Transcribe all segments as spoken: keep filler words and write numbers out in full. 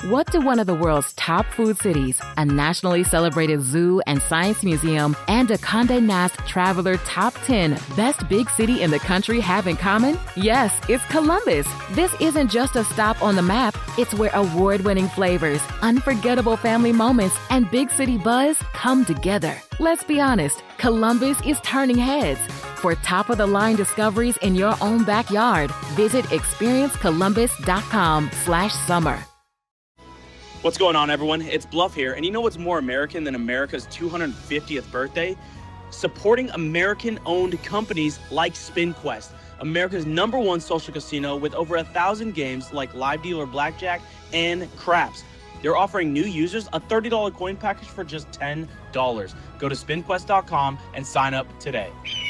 What do one of the world's top food cities, a nationally celebrated zoo and science museum, and a Condé Nast Traveler Top ten Best Big City in the country have in common? Yes, it's Columbus. This isn't just a stop on the map. It's where award-winning flavors, unforgettable family moments, and big city buzz come together. Let's be honest, Columbus is turning heads. For top-of-the-line discoveries in your own backyard, visit experience columbus dot com slash summer. What's going on, everyone? It's Bluff here, and you know what's more American than America's two hundred fiftieth birthday? Supporting American-owned companies like SpinQuest, America's number one social casino with over a thousand games like live dealer blackjack and craps. They're offering new users a thirty dollars coin package for just ten dollars. Go to spin quest dot com and sign up today.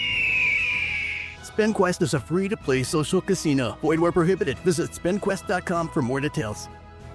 SpinQuest is a free-to-play social casino. Void where prohibited. Visit spin quest dot com for more details.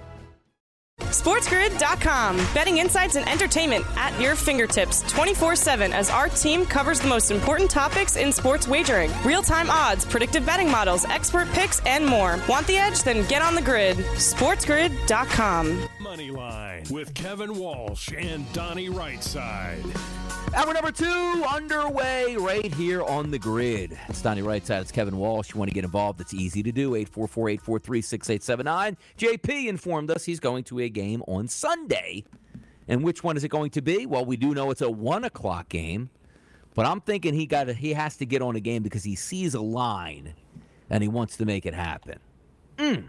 sports grid dot com. Betting insights and entertainment at your fingertips twenty-four seven as our team covers the most important topics in sports wagering. Real-time odds, predictive betting models, expert picks, and more. Want the edge? Then get on the grid. sports grid dot com. Moneyline with Kevin Walsh and Donnie Rightside. Hour number two underway right here on the grid. It's Donnie Rightside. It's Kevin Walsh. You want to get involved? It's easy to do. eight four four, eight four three, six eight seven nine. J P informed us he's going to a game on Sunday. And which one is it going to be? Well, we do know it's a one o'clock game. But I'm thinking he got he has to get on a game because he sees a line and he wants to make it happen. Mm.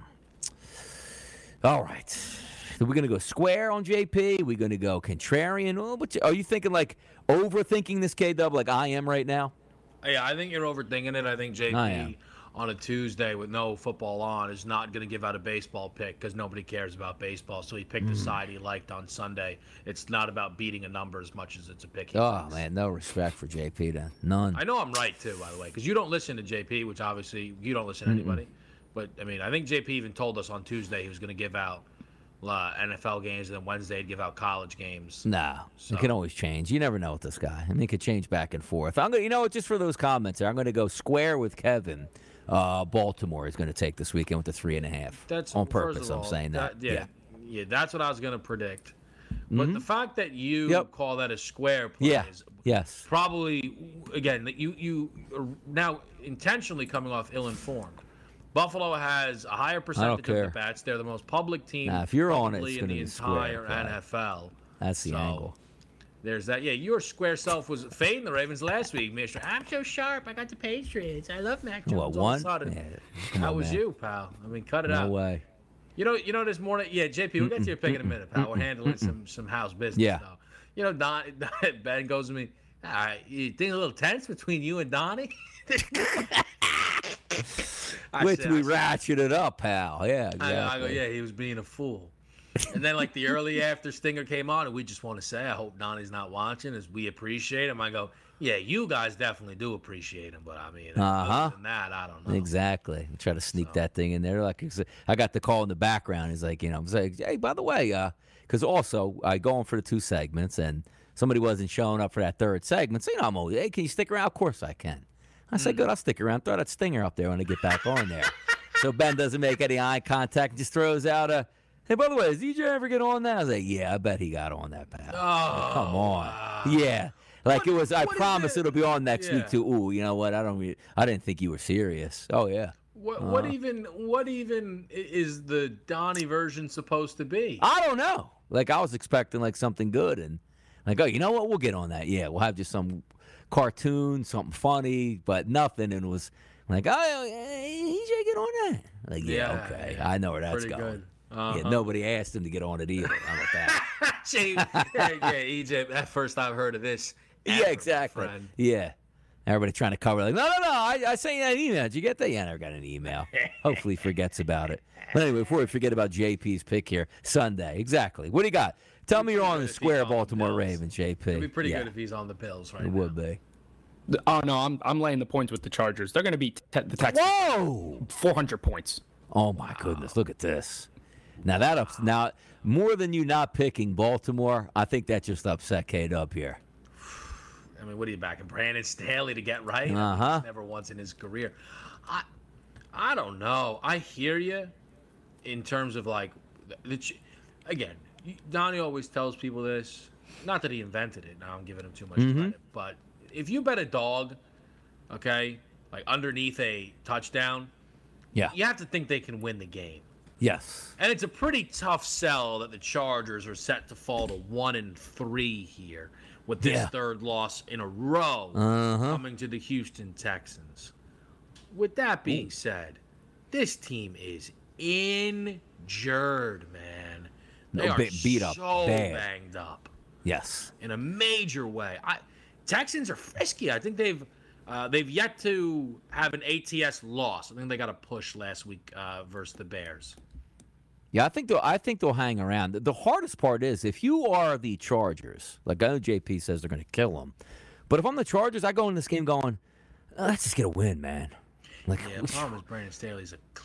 All right. So we're going to go square on J P. We're going to go contrarian. Oh, but are you thinking like overthinking this, K-Dub, like I am right now? Yeah, I think you're overthinking it. I think J P on a Tuesday with no football on is not going to give out a baseball pick because nobody cares about baseball. So he picked mm. a side he liked on Sunday. It's not about beating a number as much as it's a pick. Oh, thinks. Man, no respect for J P then. None. I know I'm right, too, by the way, because you don't listen to J P, which obviously you don't listen to Mm-mm. anybody. But, I mean, I think J P even told us on Tuesday he was going to give out Uh, N F L games, and then Wednesday he'd give out college games. No, so. It can always change. You never know with this guy. I mean, it could change back and forth. I'm gonna, you know, just for those comments there, I'm going to go square with Kevin. Uh, Baltimore is going to take this weekend with the three and a half. That's on purpose. All, I'm saying that. that yeah, yeah, yeah, that's what I was going to predict. But mm-hmm. the fact that you yep. call that a square play yeah. is yes. probably again that you you are now intentionally coming off ill-informed. Buffalo has a higher percentage of the bats. They're the most public team nah, if you're on it, it's in the entire square, N F L. That's the so, angle. There's that. Yeah, your square self was fading the Ravens last week, Mister I'm so sharp. I got the Patriots. I love Mac Jones. What, one? Yeah, that on, was man. you, pal. I mean, cut it no out. No way. You know, you know this morning. Yeah, J P, we'll get to your pick in a minute, pal. We're handling some some house business. Yeah. Though. You know, Don, Ben goes to me. Ah, you think a little tense between you and Donnie? Which said, we said, ratcheted up, pal. Yeah, exactly. I, I go, yeah, he was being a fool. And then, like, the early after Stinger came on, and we just want to say, I hope Donnie's not watching, as we appreciate him. I go, yeah, you guys definitely do appreciate him, but I mean, uh-huh. other than that, I don't know. Exactly. We try to sneak so. that thing in there. Like, I got the call in the background. He's like, you know, I was like, hey, by the way, uh, because also I go on for the two segments, and somebody wasn't showing up for that third segment. So, you know, I'm always, hey, can you stick around? Of course I can. I said, good, I'll stick around. Throw that stinger up there when I get back on there. So Ben doesn't make any eye contact and just throws out a, hey, by the way, does D J ever get on that? I was like, yeah, I bet he got on that, pal. Oh, oh, come on. Wow. Yeah. Like what, it was, I promise it? it'll be on next yeah. week too. Ooh, you know what? I don't really, I didn't think you were serious. Oh, yeah. What, uh, what even, what even is the Donnie version supposed to be? I don't know. Like I was expecting like something good and like, oh, you know what? We'll get on that. Yeah. We'll have just some cartoon, something funny, but nothing. And it was like, oh, hey, E J, get on that. Like, yeah, yeah okay. Yeah. I know where that's Pretty going. Good. Uh-huh. Yeah, nobody asked him to get on it either. How about that? Gee, yeah, yeah, E J, that first I've heard of this. Ever, yeah, exactly. Yeah. Everybody trying to cover like, no, no, no, I, I sent you that email. Did you get that? Yeah, I never got an email. Hopefully he forgets about it. But anyway, before we forget about J P's pick here, Sunday. Exactly. What do you got? Tell me you're on the square Baltimore Ravens, J P. It'd be pretty yeah. good if he's on the Bills right It now. would be. Oh, no, I'm I'm laying the points with the Chargers. They're going to beat te- the Texans. Whoa! four hundred points. Oh, my goodness. Look at this. Now, that ups- now more than you not picking Baltimore, I think that just upset Kate up here. I mean, what are you backing? Brandon Staley to get right? Uh-huh. I mean, never once in his career. I I don't know. I hear you in terms of, like, the, again, Donnie always tells people this. Not that he invented it. Now I'm giving him too much Mm-hmm. credit. But if you bet a dog, okay, like underneath a touchdown, Yeah. you have to think they can win the game. Yes. And it's a pretty tough sell that the Chargers are set to fall to one and three here with this Yeah. third loss in a row Uh-huh. coming to the Houston Texans. With that being Ooh. said, this team is injured, man. They No, are be- beat up so bad. banged up Yes. in a major way. I, Texans are frisky. I think they've uh, they've yet to have an A T S loss. I think they got a push last week uh, versus the Bears. Yeah, I think they'll. I think they'll hang around. The, the hardest part is if you are the Chargers. Like I know J P says they're going to kill them, but if I'm the Chargers, I go in this game going, oh, "Let's just get a win, man." Like Yeah, the problem is Brandon Staley's a clown.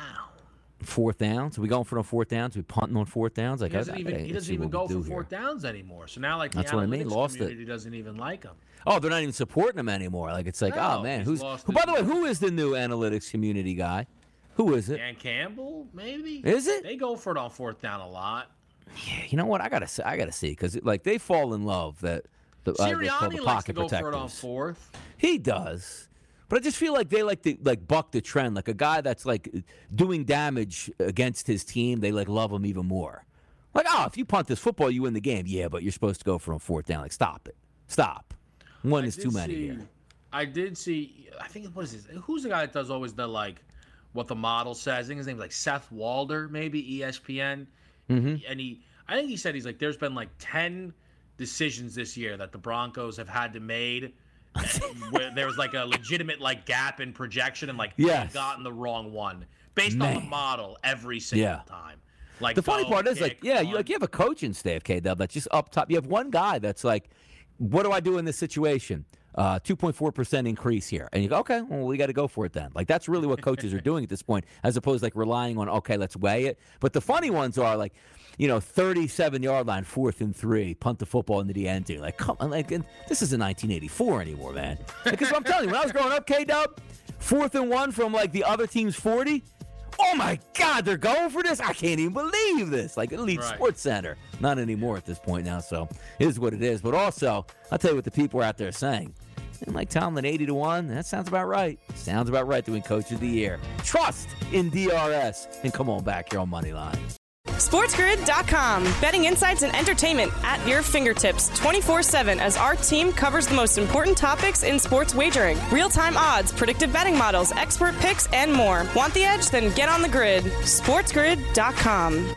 fourth downs. Are we going for no fourth downs? Are we punting on fourth downs? Like He doesn't I- even I- he let's doesn't see even what go we do for here. fourth downs anymore. So now, like the That's what I mean, analytics lost it. community doesn't even like him. Oh, they're not even supporting him anymore. Like it's like, No, oh man, he's who's? lost Who, by his- the way, who is the new analytics community guy? Who is it? Dan Campbell, maybe. Is it? They go for it on fourth down a lot. Yeah, you know what? I gotta say, I gotta see because like they fall in love that the, uh, they call Sirianni the likes to pocket go for it on protectors. fourth. He does. But I just feel like they like to like buck the trend. Like a guy that's like doing damage against his team, they like love him even more. Like, oh, if you punt this football, you win the game. Yeah, but you're supposed to go for a fourth down. Like, stop it. Stop. One I is did too many see- here. I did see. I think what is this? Who's the guy that does always the like what the model says? I think his name's like Seth Walder, maybe E S P N. Mm-hmm. And he, I think he said he's like, there's been like ten decisions this year that the Broncos have had to made where there was like a legitimate like gap in projection and like Yes. they've gotten the wrong one based on the Man. model every single Yeah. time. Like The funny go, part is, like, kick, yeah, you punt. like you have a coaching staff, K Dub, that's just up top. You have one guy that's like, what do I do in this situation? Uh, two point four percent increase here. And you go, okay, well, we got to go for it then. Like, that's really what coaches are doing at this point, as opposed to like relying on, okay, let's weigh it. But the funny ones are like, you know, thirty-seven yard line, fourth and three, punt the football into the end zone. Like, come on, like, and this isn't nineteen eighty-four anymore, man. Because I'm telling you, when I was growing up, K Dub, fourth and one from like the other team's forty. Oh my God, they're going for this! I can't even believe this. Like Elite Right. Sports Center, not anymore at this point now. So it is what it is. But also, I'll tell you what the people are out there saying. And Mike Tomlin, eighty to one. That sounds about right. Sounds about right to win Coach of the Year. Trust in D R S, and come on back here on Moneyline. SportsGrid dot com. Betting insights and entertainment at your fingertips twenty-four seven as our team covers the most important topics in sports wagering. Real-time odds, predictive betting models, expert picks, and more. Want the edge? Then get on the grid. SportsGrid dot com.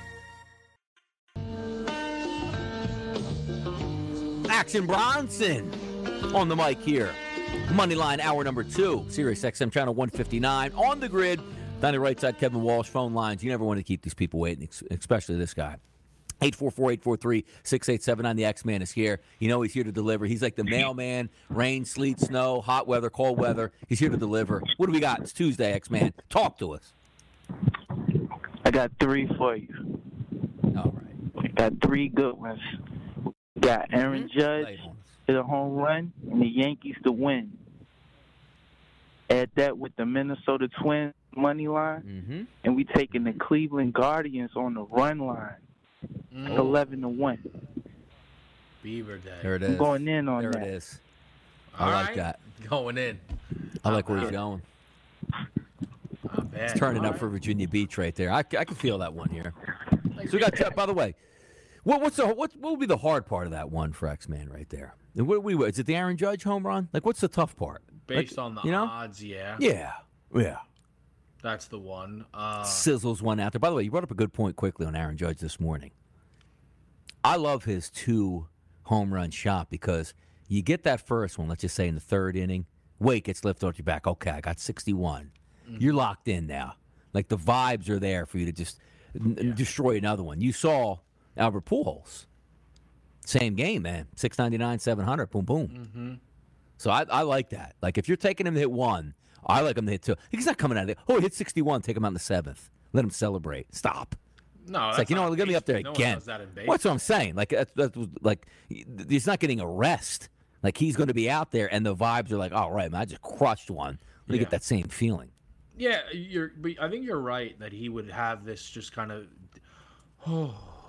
Action Bronson on the mic here. Moneyline hour number two. Sirius X M channel one fifty-nine. On the grid. Down the right side, Kevin Walsh, phone lines. You never want to keep these people waiting, especially this guy. eight four four, eight four three, six eight seven nine. The X-Man is here. You know he's here to deliver. He's like the mailman. Rain, sleet, snow, hot weather, cold weather. He's here to deliver. What do we got? It's Tuesday, X-Man. Talk to us. I got three for you. All right. Got three good ones. Got Aaron Judge to the home run and the Yankees to win. Add that with the Minnesota Twins money line, mm-hmm. and we taking the Cleveland Guardians on the run line. Mm. eleven to one. Beaver Day. There it is. I'm going in on there that. it is. I All like right. that. Going in. I like where Not he's bad. going. Not bad. He's turning All up right. for Virginia Beach right there. I, I can feel that one here. So we got, by the way, what, what's the what, what would be the hard part of that one for X-Man right there? And What we is it the Aaron Judge home run? Like, what's the tough part? Based Like, on the you know? odds, yeah. Yeah, yeah. That's the one. Uh, Sizzles one out there. By the way, you brought up a good point quickly on Aaron Judge this morning. I love his two home run shot because you get that first one, let's just say in the third inning, weight gets lifted off your back. Okay, I got sixty-one. Mm-hmm. You're locked in now. Like the vibes are there for you to just n- Yeah. destroy another one. You saw Albert Pujols. Same game, man. six ninety-nine, seven hundred, boom, boom. mm-hmm. So I, I like that. Like if you're taking him to hit one, I like him to hit two. He's not coming out of there. Oh, he hit sixty-one. Take him out in the seventh. Let him celebrate. Stop. No, It's that's like, you know not what, get me up there baseball. No again. one does that in baseball. Well, that's what I'm saying. Like, that's, that's like he's not getting a rest. Like he's going to be out there, and the vibes are like, all right, man, I just crushed one. Let me Yeah. get that same feeling. Yeah, you're. But I think you're right that he would have this just kind of oh,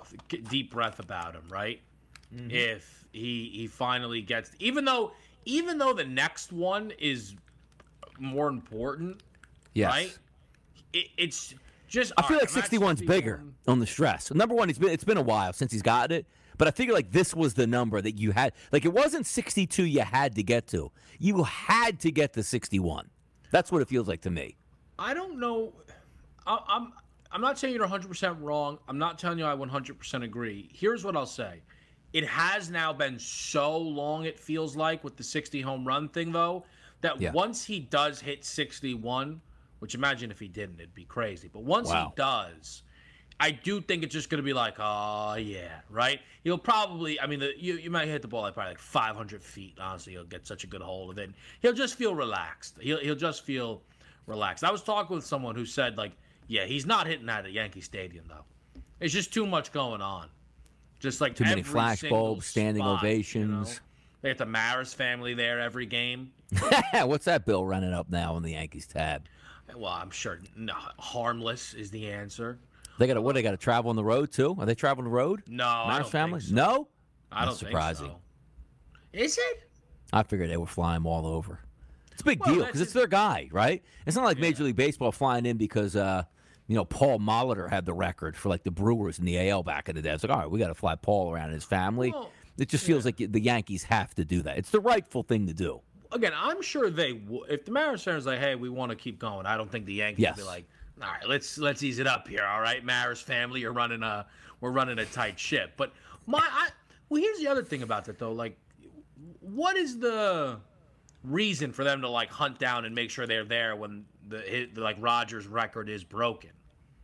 deep breath about him, right? Mm-hmm. If he he finally gets, even though even though the next one is more important, yes. right? It, it's just. I feel right, like sixty-one's bigger on the stress. Number one, it's been it's been a while since he's gotten it, but I figure like this was the number that you had. Like it wasn't sixty-two you had to get to. You had to get to sixty-one. That's what it feels like to me. I don't know. I, I'm I'm not saying you're one hundred percent wrong. I'm not telling you I one hundred percent agree. Here's what I'll say. It has now been so long, it feels like, with the sixty home run thing, though, that Yeah. once he does hit sixty-one, which imagine if he didn't, it'd be crazy. But once Wow. he does, I do think it's just going to be like, oh, yeah, right? He'll probably, I mean, the, you, you might hit the ball like probably like five hundred feet. Honestly, he'll get such a good hold of it. He'll just feel relaxed. He'll, he'll just feel relaxed. I was talking with someone who said, like, yeah, he's not hitting that at Yankee Stadium, though. It's just too much going on. Just like Too many every flash single bulbs, standing spot, ovations. You know? They have the Maris family there every game. What's that bill running up now on the Yankees tab? Well, I'm sure no, harmless is the answer. They got to what? They got to travel on the road too? Are they traveling the road? No, I Maris don't family? think so. No, I That's don't surprising. think so. Is it? I figured they would fly him all over. It's a big Well, deal that's because it's a- their guy, right? It's not like Yeah. Major League Baseball flying in because uh, you know Paul Molitor had the record for like the Brewers in the A L back in the day. It's like, all right, we got to fly Paul around and his family. Well, it just feels like the Yankees have to do that. It's the rightful thing to do. Again, I'm sure they would. If the Maris fans like, hey, we want to keep going, I don't think the Yankees Yes. would be like, all right, let's let's ease it up here. All right, Maris family, you're running a we're running a tight ship. But my, I, well, here's the other thing about that though. Like, what is the reason for them to like hunt down and make sure they're there when the, hit, the like Rogers' record is broken?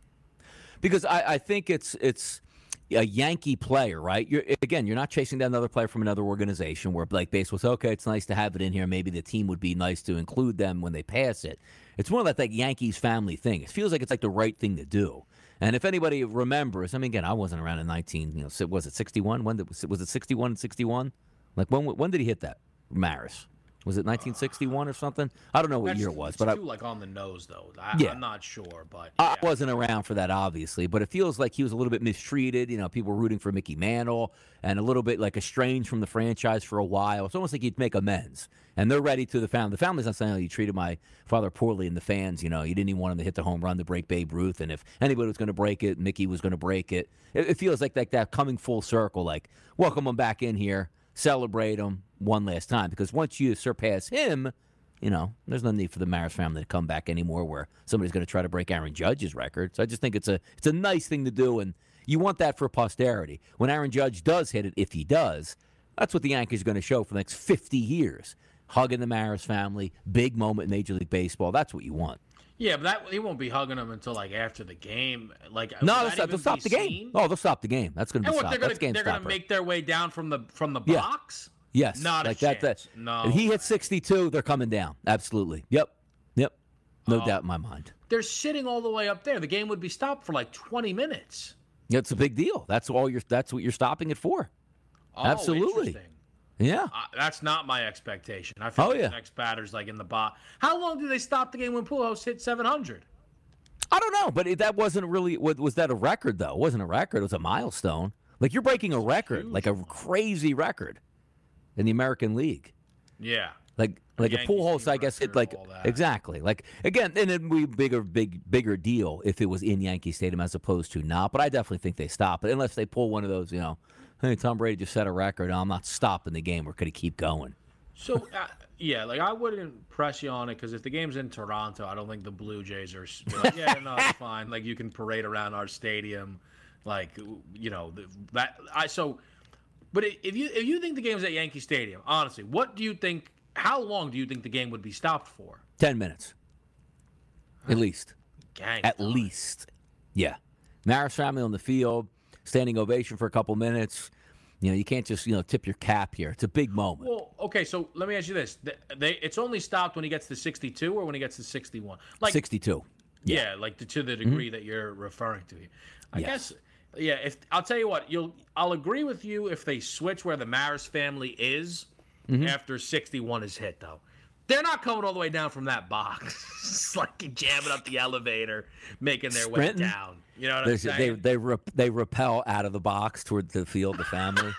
Because I, I think it's it's a Yankee player, right? You're, again, you're not chasing down another player from another organization where like baseball's okay. It's nice to have it in here. Maybe the team would be nice to include them when they pass it. It's more like that Yankees family thing. It feels like it's like the right thing to do. And if anybody remembers, I mean, again, I wasn't around in nineteen. You know, was it sixty-one? When did, was it sixty-one and sixty-one? Like when when did he hit that? Maris. Was it nineteen sixty-one or something? I don't know what That's year it was, it's but I, too like on the nose though. I, Yeah. I'm not sure, but I yeah. wasn't around for that, obviously, but it feels like he was a little bit mistreated. You know, people were rooting for Mickey Mantle and a little bit like estranged from the franchise for a while. It's almost like he'd make amends. And they're ready to the family. The family's not saying, oh, you treated my father poorly, and the fans, you know, you didn't even want him to hit the home run to break Babe Ruth. And if anybody was going to break it, Mickey was going to break it. It, it feels like, like that coming full circle, like welcome him back in here, celebrate him one last time. Because once you surpass him, you know, there's no need for the Maris family to come back anymore where somebody's going to try to break Aaron Judge's record. So I just think it's a it's a nice thing to do, and you want that for posterity. When Aaron Judge does hit it, if he does, that's what the Yankees are going to show for the next fifty years. Hugging the Maris family, big moment in Major League Baseball. That's what you want. Yeah, but that he won't be hugging them until like after the game. Like No, will they'll that stop, even they'll stop be the game. seen? Oh, they'll stop the game. That's going to And be what stopped. they're gonna That's game they're gonna stopper. make their way down from the from the Yeah. box? Yes, Not a like that. That chance. No. If he hits sixty-two, they're coming down. Absolutely. Yep. Yep. No Oh. doubt in my mind. They're sitting all the way up there. The game would be stopped for like twenty minutes. Yeah, it's a big deal. That's all you're. That's what you're stopping it for. Oh, Absolutely. interesting. Yeah. Uh, that's not my expectation. I feel Oh, like yeah. the next batter's like in the box. How long did they stop the game when Pujols hit seven hundred? I don't know, but it, that wasn't really. Was, was that a record though? It wasn't a record. It was a milestone. Like you're breaking a record, like a crazy record in the American League. Yeah. Like like a Yankees Pujols, team I guess it record, like all that. exactly. Like again, and it'd be a bigger, big, bigger deal if it was in Yankee Stadium as opposed to not. But I definitely think they stop it unless they pull one of those. You know, hey, Tom Brady just set a record. I'm not stopping the game. We're going to keep going. So, uh, yeah, like I wouldn't press you on it because if the game's in Toronto, I don't think the Blue Jays are like, yeah, no, it's fine. Like you can parade around our stadium, like you know the, that. I so, but if you if you think the game's at Yankee Stadium, honestly, what do you think? How long do you think the game would be stopped for? Ten minutes, at least. Gang At time. least, yeah. Maris family on the field, standing ovation for a couple minutes. You know, you can't just you know tip your cap here. It's a big moment. Well, okay, so let me ask you this: they, they it's only stopped when he gets to sixty-two or when he gets to sixty-one. Like sixty-two. Yeah, like to, to the degree that you're referring to here. I Yes. guess, yeah. If I'll tell you what, you'll I'll agree with you if they switch where the Maris family is after sixty-one is hit, though. They're not coming all the way down from that box. It's like jamming up the elevator, making their Sprinting. way down. You know what There's, I'm saying? They they rep, they rappel out of the box toward the field, the family.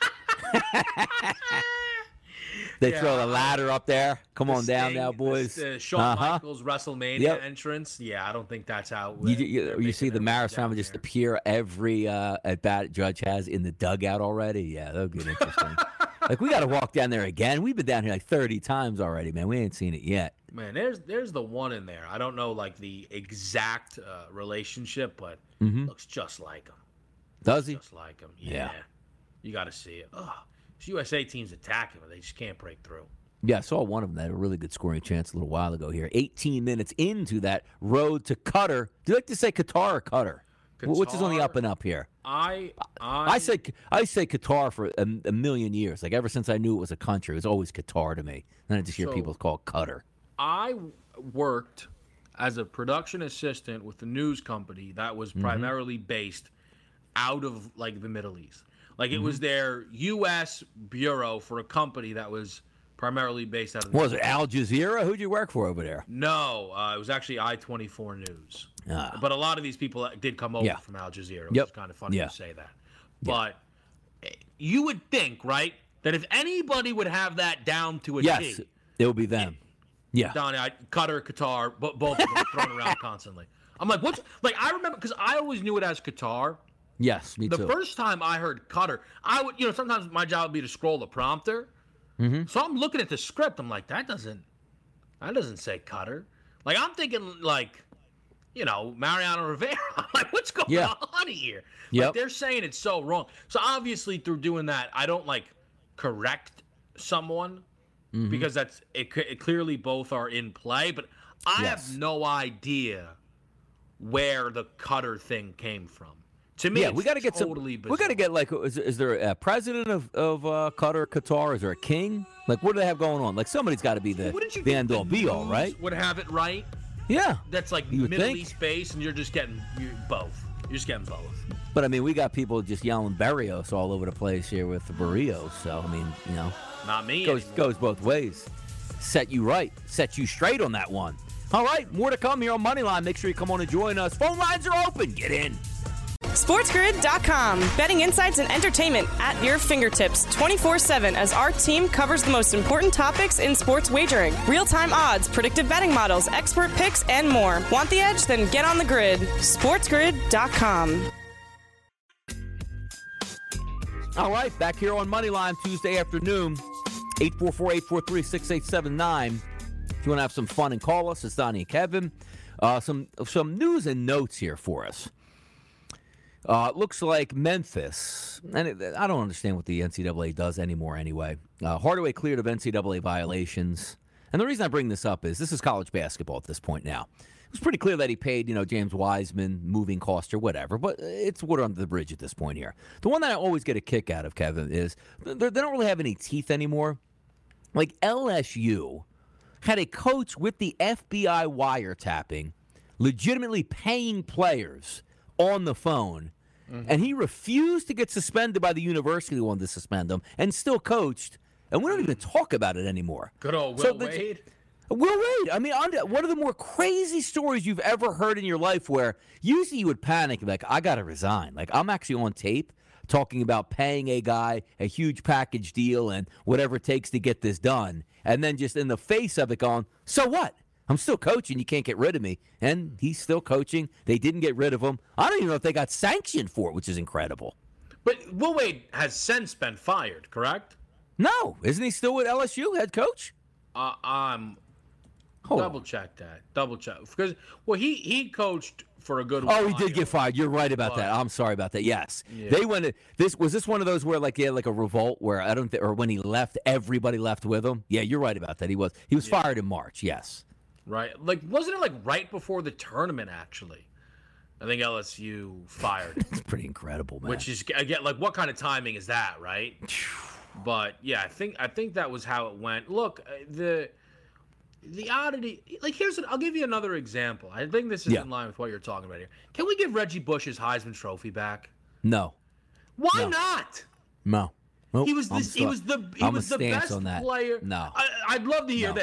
They yeah, throw the ladder up there. Come the on Sting, down now, boys. The, the Shawn uh-huh. Michaels WrestleMania yep. entrance. Yeah, I don't think that's how. You, you, you see the Maris family just appear every uh, at bat Judge has in the dugout already. Yeah, that'll get interesting. Like, we got to walk down there again. We've been down here like thirty times already, man. We ain't seen it yet. Man, there's there's the one in there. I don't know like the exact uh, relationship, but mm-hmm. looks just like him. Does he? Just like him. Yeah. yeah. You got to see it. Oh. U S A teams attacking, but they just can't break through. Yeah, I saw one of them that had a really good scoring chance a little while ago here. eighteen minutes into that road to Qatar. Do you like to say Qatar or Qatar? Qatar Which is on the up and up here? I I, I say I say Qatar for a, a million years. Like ever since I knew it was a country, it was always Qatar to me. Then I just hear so, people call it Qatar. I worked as a production assistant with a news company that was mm-hmm. primarily based out of like the Middle East. Like, it mm-hmm. was their U S bureau for a company that was primarily based out of the Was it Al Jazeera? Who'd you work for over there? No, uh, it was actually I twenty-four News. Ah. But a lot of these people did come over yeah. from Al Jazeera, which yep. is kind of funny yeah. to say that. But yeah. you would think, right, that if anybody would have that down to a yes, T, it would be them. Yeah. Donnie, I, Qatar, Qatar, but both of them thrown around constantly. I'm like, what's, like, I remember, because I always knew it as Qatar. Yes, me the too. The first time I heard Qatar, I would, you know, sometimes my job would be to scroll the prompter. Mm-hmm. So I'm looking at the script. I'm like, that doesn't, that doesn't say Qatar. Like, I'm thinking, like, you know, Mariano Rivera. I'm like, what's going yeah. on here? Yep. Like, they're saying it's so wrong. So obviously, through doing that, I don't like correct someone mm-hmm. because that's it, it. Clearly, both are in play, but I yes. have no idea where the Qatar thing came from. To me, yeah, we got to get totally some. bizarre. We got to get like, is, is there a president of of uh, Qatar, Qatar? Is there a king? Like, what do they have going on? Like, somebody's got to be the the end all be all, right? Would have it right. Yeah, that's like you Middle think? East base, and you're just getting you're both. You're just getting both. But I mean, we got people just yelling Barrios all over the place here with the Barrios. So I mean, you know, not me. Goes anymore. goes both ways. Set you right. Set you straight on that one. All right, more to come here on Moneyline. Make sure you come on and join us. Phone lines are open. Get in. SportsGrid dot com. Betting insights and entertainment at your fingertips twenty-four seven as our team covers the most important topics in sports wagering. Real-time odds, predictive betting models, expert picks, and more. Want the edge? Then get on the grid. SportsGrid dot com. All right, back here on Moneyline Tuesday afternoon. eight four four, eight four three, six eight seven nine. If you want to have some fun and call us, it's Donnie and Kevin. Uh, some, some news and notes here for us. Uh, it looks like Memphis, and it, I don't understand what the N C double A does anymore anyway. Uh, Hardaway cleared of N C double A violations. And the reason I bring this up is this is college basketball at this point now. It was pretty clear that he paid, you know, James Wiseman, moving costs or whatever, but it's water under the bridge at this point here. The one that I always get a kick out of, Kevin, is they don't really have any teeth anymore. Like L S U had a coach with the F B I wiretapping, legitimately paying players on the phone, mm-hmm. and he refused to get suspended by the university who wanted to suspend him, and still coached, and we don't even talk about it anymore. Good old Will so Wade. The, Will Wade. I mean, one of the more crazy stories you've ever heard in your life where usually you would panic, like, I got to resign. Like, I'm actually on tape talking about paying a guy a huge package deal and whatever it takes to get this done, and then just in the face of it going, so what? I'm still coaching. You can't get rid of me. And he's still coaching. They didn't get rid of him. I don't even know if they got sanctioned for it, which is incredible. But Will Wade has since been fired, correct? No. Isn't he still with L S U, head coach? Uh, um, Hold double on. check that. Double check. Because, well, he, he coached for a good oh, while. Oh, he did get fired. You're right about but, that. I'm sorry about that. Yes. Yeah. They went, this was this one of those where, like, he had, like, a revolt where I don't think, or when he left, everybody left with him? Yeah, you're right about that. He was. He was yeah. fired in March, yes. Right. Like, wasn't it like right before the tournament, actually? I think L S U fired. It's pretty incredible, man. Which is, again, like, what kind of timing is that, right? But, yeah, I think I think that was how it went. Look, the the oddity, like, here's, an, I'll give you another example. I think this is yeah. in line with what you're talking about here. Can we give Reggie Bush his Heisman Trophy back? No. Why no. not? No. Nope. He was, this, he was the, he I'm was the best on that. player. No. I, I'd love to hear no. this.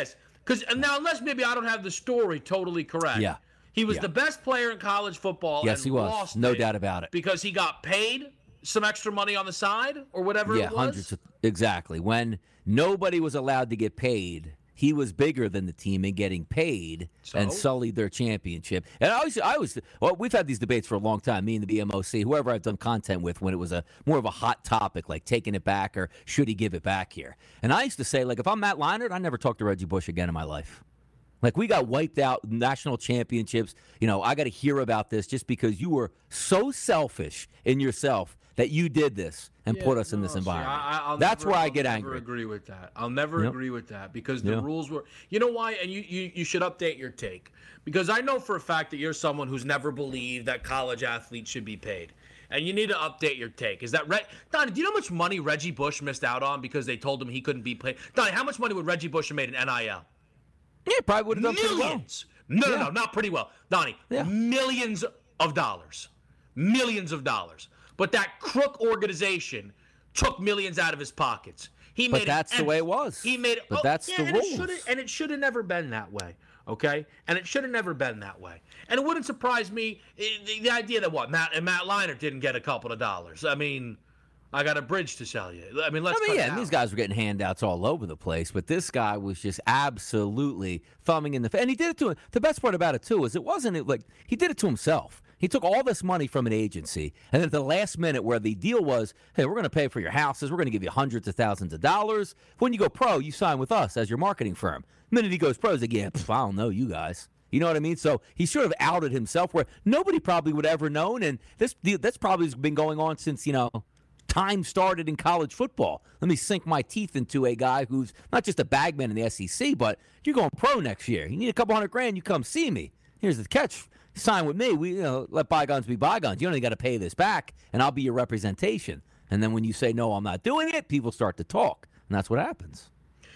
Because now, unless maybe I don't have the story totally correct. Yeah. He was yeah. the best player in college football. Yes, and he was. Lost no it doubt about it. Because he got paid some extra money on the side or whatever yeah, it was. hundreds of, exactly. When nobody was allowed to get paid, he was bigger than the team in getting paid so? and sullied their championship. And I was, I was, well, we've had these debates for a long time, me and the B M O C, whoever I've done content with, when it was a more of a hot topic, like taking it back or should he give it back here. And I used to say, like, if I'm Matt Leinart, I never talk to Reggie Bush again in my life. Like, we got wiped out national championships. You know, I got to hear about this just because you were so selfish in yourself that you did this and yeah, put us in no, this environment. See, I, I'll That's never, where I I'll get never angry. agree with that. I'll never yep. agree with that because the yep. rules were. You know why? And you, you you should update your take because I know for a fact that you're someone who's never believed that college athletes should be paid. And you need to update your take. Is that right? Donnie, do you know how much money Reggie Bush missed out on because they told him he couldn't be paid? Donnie, how much money would Reggie Bush have made in N I L? Yeah, probably would have done pretty well. Millions. No, yeah. no, no, not pretty well. Donnie, yeah. millions of dollars. Millions of dollars. But that crook organization took millions out of his pockets. He but made that's it, the way it was. He made it. But oh, that's yeah, the and rules. It and it should have never been that way, okay? And it should have never been that way. And it wouldn't surprise me, the, the idea that, what, Matt and Matt Leinart didn't get a couple of dollars. I mean... I got a bridge to sell you. I mean, let's. I mean, cut yeah, it and out. these guys were getting handouts all over the place, but this guy was just absolutely thumbing in the face. And he did it to him. The best part about it too is it wasn't like he did it to himself. He took all this money from an agency, and then at the last minute, where the deal was, hey, we're going to pay for your houses, we're going to give you hundreds of thousands of dollars. When you go pro, you sign with us as your marketing firm. The minute he goes pro, he's like, yeah, pff, I don't know you guys. You know what I mean? So he sort of outed himself, where nobody probably would ever known, and this that's probably been going on since you know. Time started in college football. Let me sink my teeth into a guy who's not just a bagman in the S E C, but you're going pro next year. You need a couple hundred grand, you come see me. Here's the catch. Sign with me. We you know, let bygones be bygones. You only got to pay this back, and I'll be your representation. And then when you say, no, I'm not doing it, people start to talk. And that's what happens.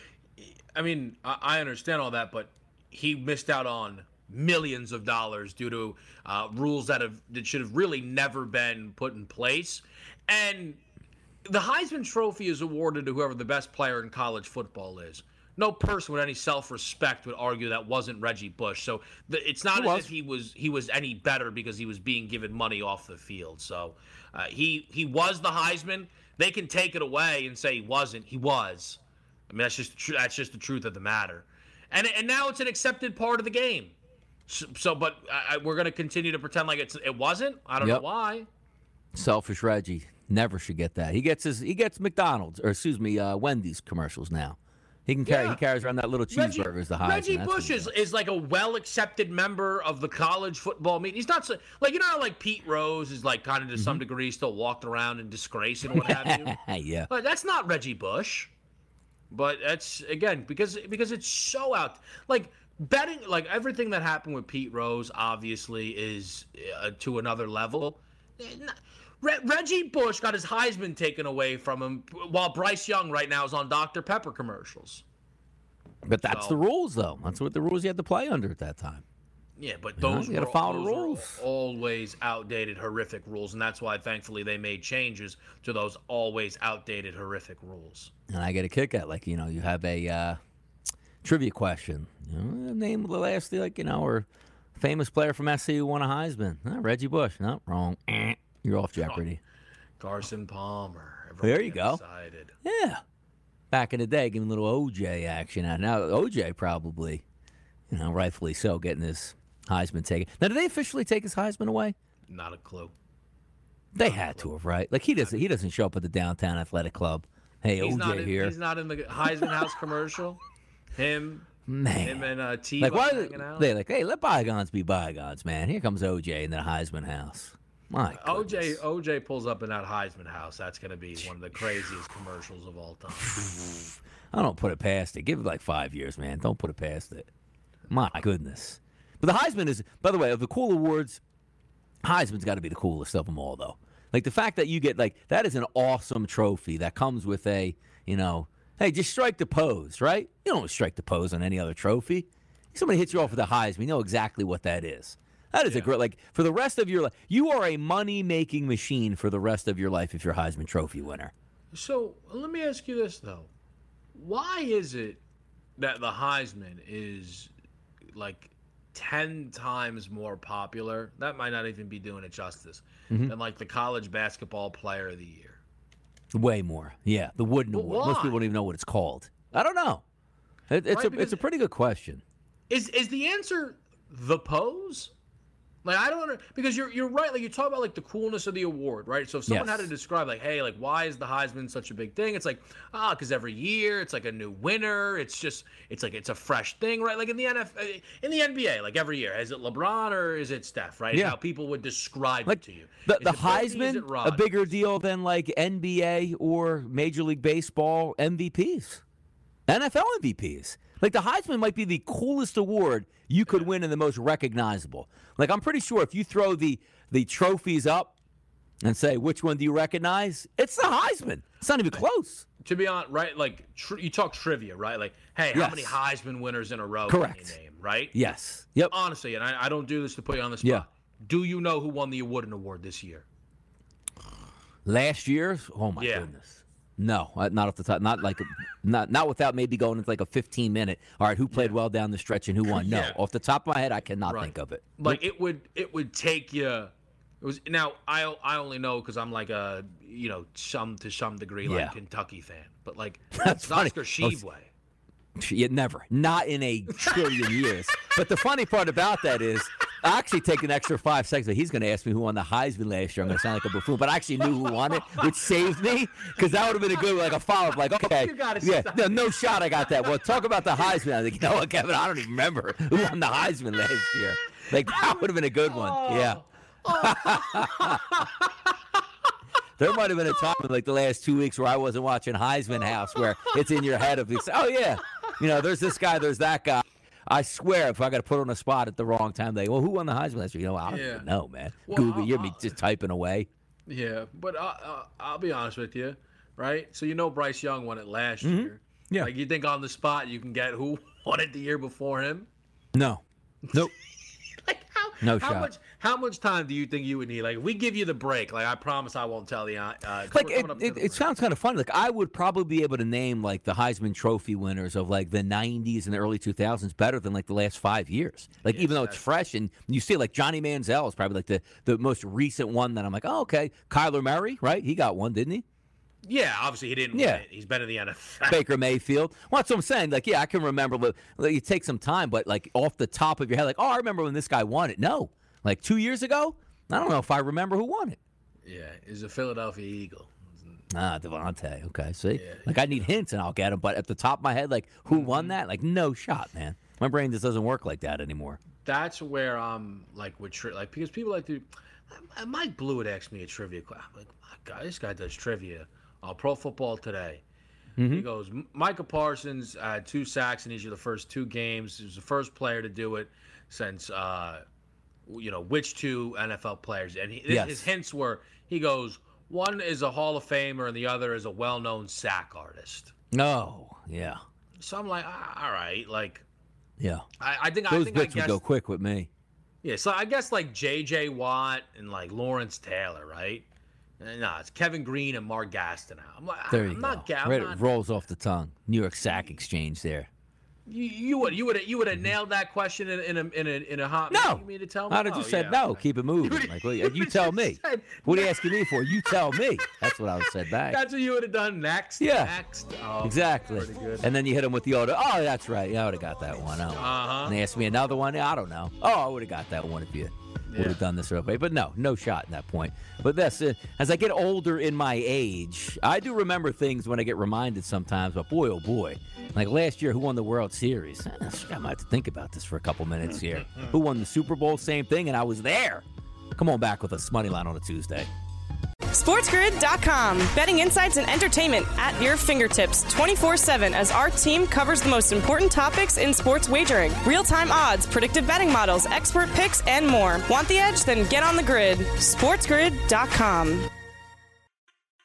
I mean, I understand all that, but he missed out on millions of dollars due to uh, rules that have that should have really never been put in place. And the Heisman Trophy is awarded to whoever the best player in college football is. No person with any self-respect would argue that wasn't Reggie Bush. So the, it's not as if he was he was any better because he was being given money off the field. So uh, he he was the Heisman. They can take it away and say he wasn't. He was. I mean, that's just tr- that's just the truth of the matter. And and now it's an accepted part of the game. So, so but I, we're going to continue to pretend like it's it wasn't. I don't Yep. know why. Selfish Reggie never should get that. He gets his he gets McDonald's or excuse me uh, Wendy's commercials now. He can carry Yeah. he carries around that little Reggie, cheeseburger as the Heisman. Reggie That's what Bush he is, does. is like a well-accepted member of the college football meeting. He's not so, like, you know how like Pete Rose is like kind of to Mm-hmm. some degree still walked around in disgrace and what have you. yeah. But that's not Reggie Bush. But that's again because because it's so out like betting like everything that happened with Pete Rose obviously is uh, to another level. Re- Reggie Bush got his Heisman taken away from him while Bryce Young right now is on Doctor Pepper commercials. But that's So- the rules, though. That's what the rules you had to play under at that time. Yeah, but You know, those you gotta were, follow the those were rules. always outdated, horrific rules, and that's why, thankfully, they made changes to those always outdated, horrific rules. And I get a kick at like you know you have a uh, trivia question. You know, name the last like you know or famous player from S C who won a Heisman. Oh, Reggie Bush. No, wrong. Eh, You're off Jeopardy. Carson Palmer. There you go. Excited. Yeah. Back in the day, giving a little O J action out. Now O J probably, you know, rightfully so, getting his Heisman taken. Now, did they officially take his Heisman away? Not a clue. They had to have, right? Like he doesn't. He doesn't show up at the downtown athletic club. Hey, He's O J not in, here. He's not in the Heisman House commercial. Him, Man. him and uh, T. Like why? hanging out. They like, hey, let bygones be bygones, man. Here comes O J in the Heisman house. My O J goodness. O J pulls up in that Heisman House. That's going to be one of the craziest commercials of all time. I don't put it past it. Give it like five years, man. Don't put it past it. My goodness. But the Heisman is, by the way, of the cool awards, Heisman's got to be the coolest of them all, though. Like the fact that you get like that is an awesome trophy that comes with a, you know, hey, just strike the pose, right? You don't strike the pose on any other trophy. Somebody hits you off with a Heisman, you know exactly what that is. That is Yeah. a great, like, for the rest of your life, you are a money-making machine for the rest of your life if you're a Heisman Trophy winner. So let me ask you this, though. Why is it that the Heisman is like ten times more popular. That might not even be doing it justice. Mm-hmm. Than like the college basketball player of the year. Way more. Yeah, the Wooden But Award. why? Most people don't even know what it's called. I don't know. It, it's Right, a because- it's a pretty good question. Is is the answer the pose? Like I don't know, because you're you're right. Like you talk about like the coolness of the award, right? So if someone Yes. had to describe like, hey, like why is the Heisman such a big thing? It's like ah, because every year it's like a new winner. It's just it's like it's a fresh thing, right? Like in the N F L, in the N B A, like every year, is it LeBron or is it Steph? Right? Yeah. How people would describe Like it to you. the, Is the it Brady? Is Heisman, it a Rodgers? bigger deal than like N B A or Major League Baseball M V Ps, N F L M V Ps. Like the Heisman might be the coolest award you could win and the most recognizable. Like I'm pretty sure if you throw the the trophies up and say which one do you recognize, it's the Heisman. It's not even close. To be honest, right? Like tr- you talk trivia, right? Like, hey, how Yes. many Heisman winners in a row Correct. can you name? Right? Yes. Yep. Honestly, and I, I don't do this to put you on the spot. Yeah. Do you know who won the Wooden Award this year? Last year? Oh my Yeah. goodness. No, uh, not off the top. Not like, not not without maybe going into like a fifteen minute. All right, who played well down the stretch and who won? No, Yeah. off the top of my head, I cannot Right. think of it. Like it would it would take you. It was now I I only know because I'm like a you know some to some degree like Yeah. Kentucky fan, but like That's it's funny. Oscar Tshiebwe. Yeah, never, not in a trillion years. But the funny part about that is, I actually take an extra five seconds. But he's going to ask me who won the Heisman last year. I'm going to sound like a buffoon, but I actually knew who won it, which saved me because that would have been a good like a follow up. Like, okay, You gotta yeah, stop. no, no shot. I got that. Well, talk about the Heisman. I think, you know what, Kevin? I don't even remember who won the Heisman last year. Like that would have been a good one. Yeah. There might have been a time in like the last two weeks where I wasn't watching Heisman House, where it's in your head of, oh yeah, you know, there's this guy, there's that guy. I swear, if I got to put on a spot at the wrong time, they, well, who won the Heisman last year? You know, I don't Yeah. even know, man. Well, Google, I'll- you're me I'll- just typing away. Yeah, but uh, uh, I'll be honest with you, right? So you know Bryce Young won it last year. Yeah. Like you think on the spot you can get who won it the year before him? No, nope. Like how No how shot. much how much time do you think you would need? Like if we give you the break, like I promise I won't tell you. Uh, 'cause Like we're it, coming up to it, the it break. sounds kind of funny. Like I would probably be able to name like the Heisman Trophy winners of like the nineties and the early two thousands better than like the last five years. Like Yes, even though it's that's- fresh, and you see like Johnny Manziel is probably like the the most recent one that I'm like, oh okay. Kyler Murray, right? He got one, didn't he? Yeah, obviously he didn't Yeah. win it. He's been in the N F L. Baker Mayfield. Well, that's what I'm saying. Like, yeah, I can remember. Like, it takes some time, but like off the top of your head, like, oh, I remember when this guy won it. No, like two years ago, I don't know if I remember who won it. Yeah, he's a Philadelphia Eagle. Ah, Devontae. Okay, see, Yeah. like I need hints and I'll get them, but at the top of my head, like, who Mm-hmm. won that? Like, no shot, man. My brain just doesn't work like that anymore. That's where I'm like with tri- like because people like to. uh, Mike Blue would ask me a trivia question. I'm like, my God, this guy does trivia on Pro Football Today. Mm-hmm. He goes, Micah Parsons had two sacks in each of the first two games. He was the first player to do it since, uh, you know, which two N F L players? And he, Yes. his hints were, he goes, one is a Hall of Famer and the other is a well-known sack artist. No, yeah, So I'm like, ah, all right, like, yeah. I, I think I Those think I bits would guess, go quick with me. yeah. So I guess like J J Watt and like Lawrence Taylor, right? No, it's Kevin Green and Mark Gastineau. I'm like, There you I'm go. not, ga- I'm Right, not it rolls off the tongue. New York Sack Exchange there. You, you would you would you would have nailed that question in, in a in a in a hot No. minute? You mean to tell me? I'd have just Oh, said yeah, no, okay. keep it moving. Like, well, you tell me. said- What are you asking me for? You tell me. That's what I would have said back. That's what you would have done next. Yeah. Next. Oh, Exactly. Pretty good. And then you hit him with the order. Oh, that's right. Yeah, I would have got that one. Oh. Uh-huh. And they asked me another one. I don't know. Oh, I would have got that one if you would have done this real quick. But no, no shot in that point. But this, uh, as I get older in my age, I do remember things when I get reminded sometimes. But boy, oh boy, like last year, who won the World Series? Eh, I might have to think about this for a couple minutes here. Who won the Super Bowl? Same thing, and I was there. Come on back with us, Money Line on a Tuesday. SportsGrid dot com. Betting insights and entertainment at your fingertips twenty-four seven as our team covers the most important topics in sports wagering. Real-time odds, predictive betting models, expert picks, and more. Want the edge? Then get on the grid. SportsGrid dot com.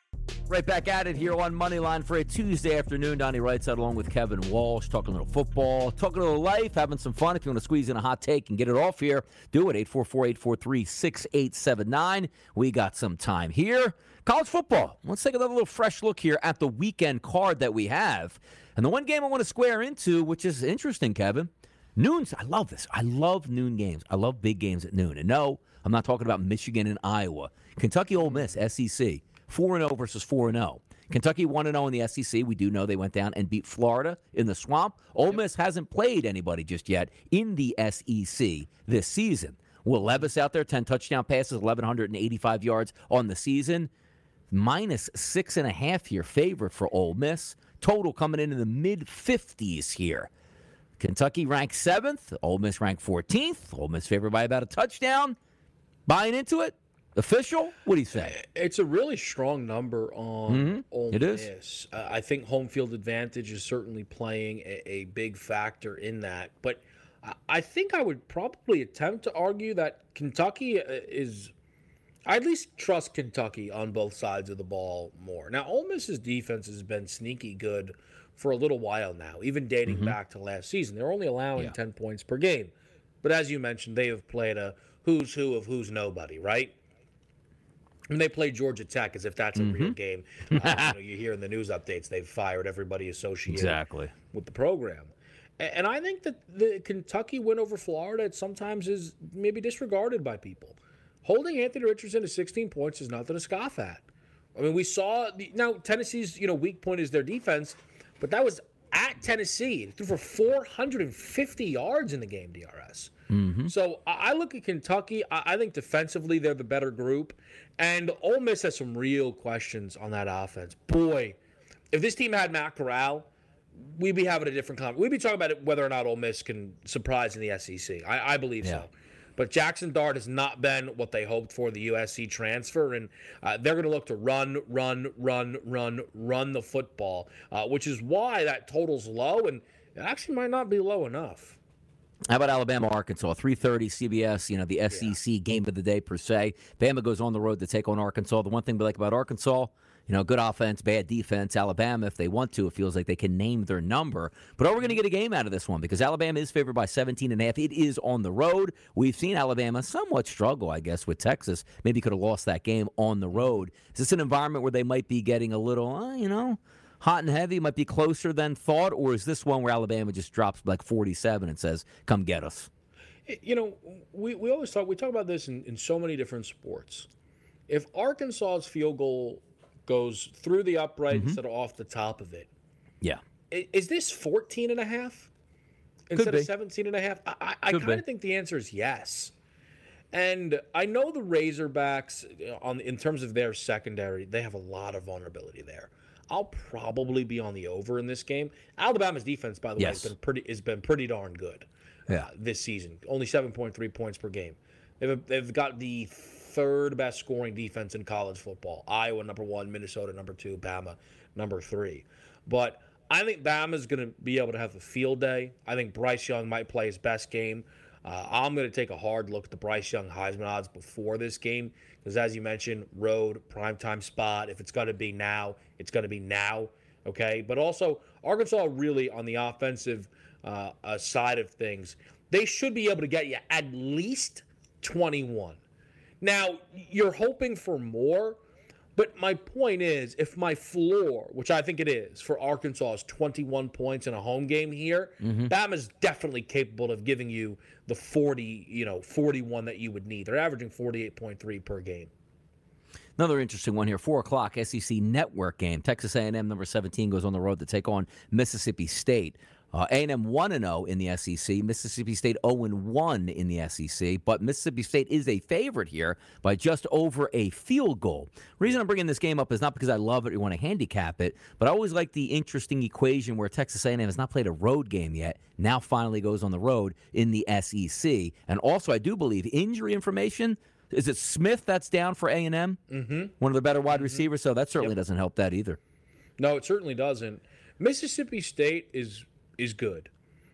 Right back at it here on Moneyline for a Tuesday afternoon. Donnie Wright's out along with Kevin Walsh, talking a little football, talking a little life, having some fun. If you want to squeeze in a hot take and get it off here, do it. eight four four, eight four three, six eight seven nine. We got some time here. College football. Let's take another little fresh look here at the weekend card that we have. And the one game I want to square into, which is interesting, Kevin, noons. I love this. I love noon games. I love big games at noon. And no, I'm not talking about Michigan and Iowa. Kentucky Ole Miss, S E C. four and oh versus four and oh. Kentucky one and oh in the S E C. We do know they went down and beat Florida in the Swamp. Ole yep. Miss hasn't played anybody just yet in the S E C this season. Will Levis out there, ten touchdown passes, eleven eighty-five yards on the season. Minus six and a half here, favorite for Ole Miss. Total coming in in the mid-fifties here. Kentucky ranked seventh. Ole Miss ranked fourteenth. Ole Miss favored by about a touchdown. Buying into it? Official? What do you say? It's a really strong number on mm-hmm. Ole it Miss. Is. Uh, I think home field advantage is certainly playing a, a big factor in that. But I, I think I would probably attempt to argue that Kentucky is – I at least trust Kentucky on both sides of the ball more. Now, Ole Miss's defense has been sneaky good for a little while now, even dating mm-hmm. back to last season. They're only allowing yeah. ten points per game. But as you mentioned, they have played a who's who of who's nobody, right? And they play Georgia Tech as if that's a mm-hmm. real game. Uh, you know, you hear in the news updates they've fired everybody associated exactly. with the program. And, and I think that the Kentucky win over Florida sometimes is maybe disregarded by people. Holding Anthony Richardson to sixteen points is nothing to scoff at. I mean, we saw the, now Tennessee's you know weak point is their defense, but that was at Tennessee. It threw for four hundred fifty yards in the game, D R S. Mm-hmm. So I look at Kentucky. I think defensively they're the better group. And Ole Miss has some real questions on that offense. Boy, if this team had Matt Corral, we'd be having a different conversation. We'd be talking about it, whether or not Ole Miss can surprise in the S E C. I, I believe yeah. so. But Jackson Dart has not been what they hoped for, the U S C transfer. And uh, they're going to look to run, run, run, run, run the football, uh, which is why that total's low. And it actually might not be low enough. How about Alabama, Arkansas? three thirty C B S, you know, the S E C yeah. game of the day per se. Bama goes on the road to take on Arkansas. The one thing we like about Arkansas, you know, good offense, bad defense. Alabama, if they want to, it feels like they can name their number. But are we going to get a game out of this one? Because Alabama is favored by seventeen and a half. It is on the road. We've seen Alabama somewhat struggle, I guess, with Texas. Maybe could have lost that game on the road. Is this an environment where they might be getting a little, uh, you know, hot and heavy, might be closer than thought? Or is this one where Alabama just drops like forty-seven and says, come get us? You know, we, we always talk, we talk about this in, in so many different sports. If Arkansas's field goal goes through the upright mm-hmm. instead of off the top of it. Yeah. Is this fourteen and a half instead of seventeen and a half? I, I kind of think the answer is yes. And I know the Razorbacks, on in terms of their secondary, they have a lot of vulnerability there. I'll probably be on the over in this game. Alabama's defense, by the yes. way, has been pretty has been pretty darn good yeah. uh, this season. Only seven point three points per game. They've they've got the third best scoring defense in college football. Iowa number one, Minnesota number two, Bama number three. But I think Bama's going to be able to have a field day. I think Bryce Young might play his best game. Uh, I'm going to take a hard look at the Bryce Young Heisman odds before this game because, as you mentioned, road, primetime spot. If it's going to be now, it's going to be now, okay? But also, Arkansas really, on the offensive uh, uh, side of things, they should be able to get you at least twenty-one. Now, you're hoping for more, but my point is, if my floor, which I think it is, for Arkansas is twenty-one points in a home game here, mm-hmm. Bama's definitely capable of giving you the forty, you know, forty-one that you would need. They're averaging forty-eight point three per game. Another interesting one here, four o'clock S E C Network game. Texas A and M, number seventeen, goes on the road to take on Mississippi State. Uh, A and M one and oh in the S E C. Mississippi State oh and one in the S E C. But Mississippi State is a favorite here by just over a field goal. The reason I'm bringing this game up is not because I love it or want to handicap it, but I always like the interesting equation where Texas A and M has not played a road game yet, now finally goes on the road in the S E C. And also, I do believe injury information, is it Smith that's down for A and M? Mm-hmm. One of the better wide mm-hmm. receivers, so that certainly yep. doesn't help that either. No, it certainly doesn't. Mississippi State is... is good.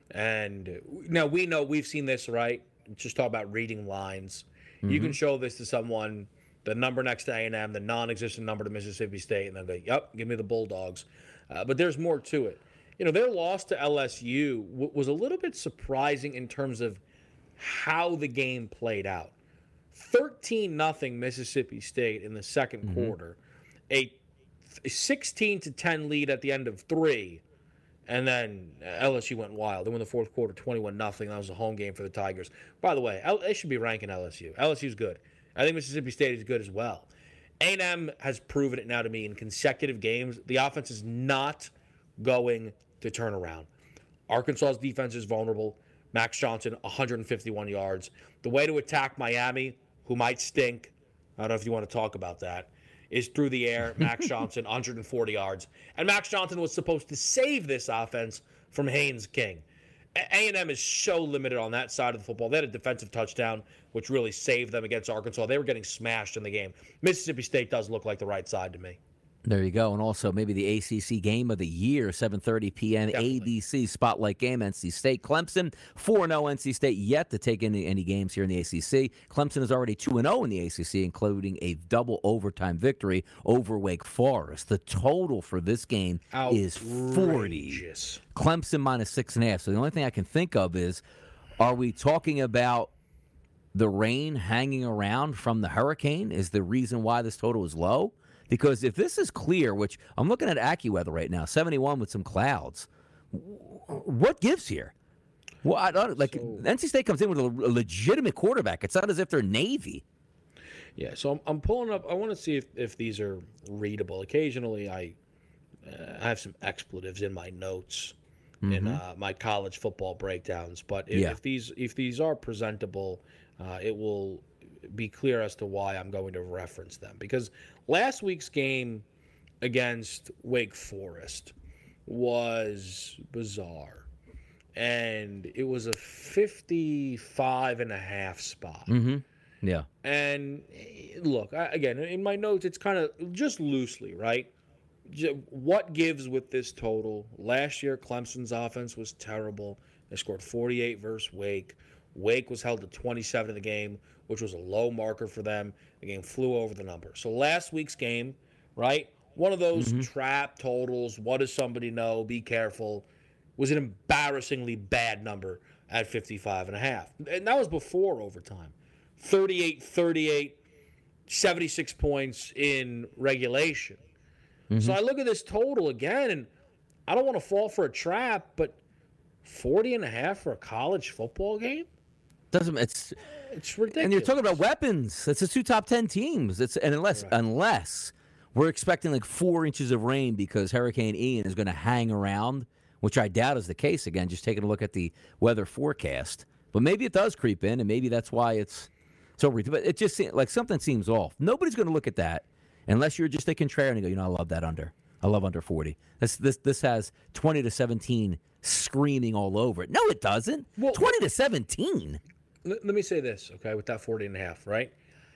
And now we know, we've seen this, right? Just talk about reading lines. Mm-hmm. You can show this to someone the number next to A and M, the non-existent number to Mississippi State, and then go, yep, give me the Bulldogs. Uh, but there's more to it. You know, their loss to L S U w- was a little bit surprising in terms of how the game played out. thirteen nothing Mississippi State in the second mm-hmm. quarter, a sixteen to ten lead at the end of three, and then L S U went wild. They won the fourth quarter twenty-one nothing. That was a home game for the Tigers. By the way, they should be ranking L S U. L S U's good. I think Mississippi State is good as well. A and M has proven it now to me in consecutive games. The offense is not going to turn around. Arkansas's defense is vulnerable. Max Johnson, one hundred fifty-one yards. The way to attack Miami, who might stink, I don't know if you want to talk about that, is through the air. Max Johnson, one hundred forty yards. And Max Johnson was supposed to save this offense from Haynes King. A and M is so limited on that side of the football. They had a defensive touchdown, which really saved them against Arkansas. They were getting smashed in the game. Mississippi State does look like the right side to me. There you go. And also maybe the A C C game of the year, seven thirty p.m. Definitely. A B C Spotlight game, N C State. Clemson, four and oh N C State yet to take any, any games here in the A C C. Clemson is already two and oh in the A C C, including a double overtime victory over Wake Forest. The total for this game is forty. Clemson minus six and a half. So the only thing I can think of is, are we talking about the rain hanging around from the hurricane is the reason why this total is low? Because if this is clear, which I'm looking at AccuWeather right now, seventy-one with some clouds, what gives here? Well, I don't like so, N C State comes in with a, a legitimate quarterback. It's not as if they're Navy. Yeah, so I'm, I'm pulling up. I want to see if, if these are readable. Occasionally, I uh, I have some expletives in my notes mm-hmm. in uh, my college football breakdowns. But if, yeah. if these if these are presentable, uh, it will be clear as to why I'm going to reference them. Because last week's game against Wake Forest was bizarre. And it was a fifty-five and a half spot. Mm-hmm. Yeah. And look, I, again, in my notes, it's kind of just loosely, right? What gives with this total? Last year, Clemson's offense was terrible. They scored forty-eight versus Wake. Wake was held to twenty-seven in the game, which was a low marker for them. The game flew over the number. So last week's game, right, one of those mm-hmm. trap totals, what does somebody know, be careful, was an embarrassingly bad number at fifty-five and a half. And that was before overtime. thirty-eight thirty-eight, seventy-six points in regulation. Mm-hmm. So I look at this total again, and I don't want to fall for a trap, but forty and a half for a college football game? Doesn't it's it's ridiculous. And you're talking about weapons. It's the two top ten teams. It's and unless right. unless we're expecting like four inches of rain because Hurricane Ian is going to hang around, which I doubt is the case. Again, just taking a look at the weather forecast. But maybe it does creep in, and maybe that's why it's so. But it just seems like something seems off. Nobody's going to look at that unless you're just a contrarian and go, you know, I love that under. I love under forty. This this this has twenty to seventeen screaming all over it. No, it doesn't. Well, twenty to seventeen. Let, let me say this, okay, with that forty and a half, right?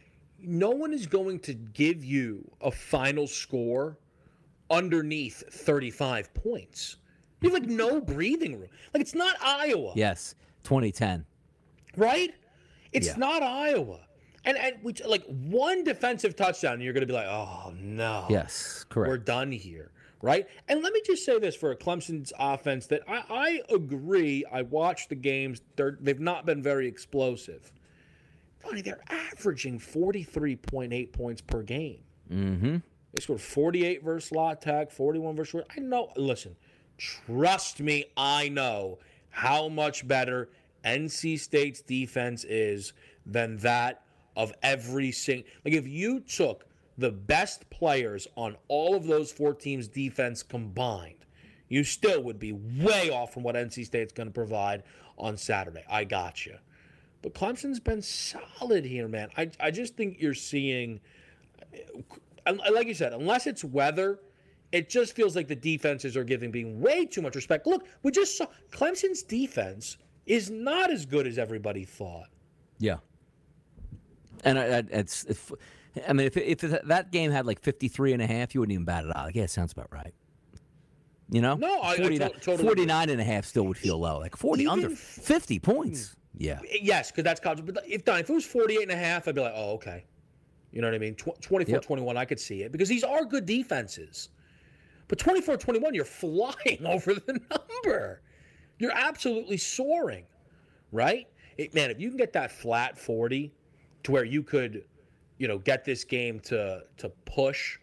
No one is going to give you a final score underneath thirty-five points. You have, like, no breathing room. Like, it's not Iowa. Yes, twenty ten. Right? It's yeah. not Iowa. And, and we, like, one defensive touchdown, and you're going to be like, oh, no. Yes, correct. We're done here, right? And let me just say this for a Clemson's offense that I, I agree. I watched the games. They're, they've not been very explosive. Funny, they're averaging forty-three point eight points per game. Mm-hmm. They scored forty-eight versus La Tech, forty-one versus – I know – listen, trust me, I know how much better N C State's defense is than that of every single – like, if you took the best players on all of those four teams' defense combined, you still would be way off from what N C State's going to provide on Saturday. I got you. But Clemson's been solid here, man. I, I just think you're seeing – like you said, unless it's weather, it just feels like the defenses are giving being way too much respect. Look, we just saw Clemson's defense is not as good as everybody thought. Yeah. And I, I, it's, if, I mean, if, if that game had like fifty-three and a half, you wouldn't even bat it out. Like, yeah, it sounds about right. You know? No, I, forty-nine, I to- totally forty-nine and a half still would feel low. Like forty even, under fifty points. Yeah. Yes, because that's college. But if, if it was forty-eight and a half, I'd be like, oh, okay. You know what I mean? twenty-four twenty-one, yep. I could see it because these are good defenses. But twenty-four twenty-one, you're flying over the number. You're absolutely soaring, right? It, man, if you can get that flat forty to where you could, you know, get this game to to push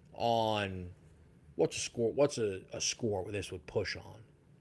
on what's a score? What's a, a score where this would push on?